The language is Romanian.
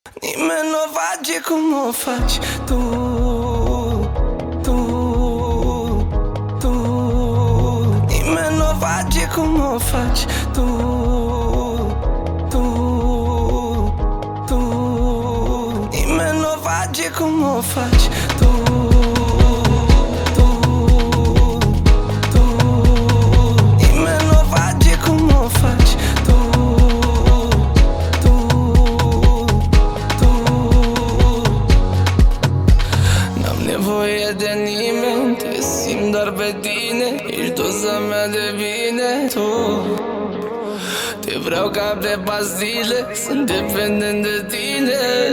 Nimeni nu face cum o faci tu, tu, tu. Nimeni nu face cum o faci tu, tu, tu. Nimeni nu face cum o faci tu, tu, tu. Nimeni nu face cum o faci tu, tu, tu. N-am nevoie de nimeni, te simt doar pe tine. Ești doza mea de bine, tu. Te vreau ca pe pastile, sunt dependent de tine.